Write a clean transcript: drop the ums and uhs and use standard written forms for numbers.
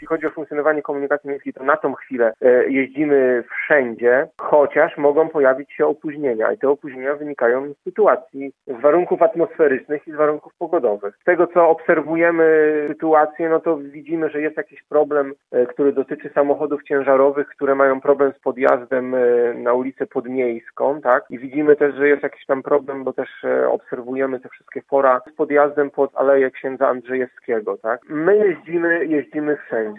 chodzi o funkcjonowanie komunikacji miejskiej, to na tą chwilę jeździmy wszędzie, chociaż mogą pojawić się opóźnienia i te opóźnienia wynikają z sytuacji, z warunków atmosferycznych i z warunków pogodowych. Z tego, co obserwujemy sytuację, no to widzimy, że jest jakiś problem, który dotyczy samochodów ciężarowych, które mają problem z podjazdem na ulicę Podmiejską, tak? I widzimy też, że jest jakiś tam problem, bo też obserwujemy te wszystkie fora z podjazdem pod Aleję Księdza Andrzejewskiego, tak? My jeździmy wszędzie.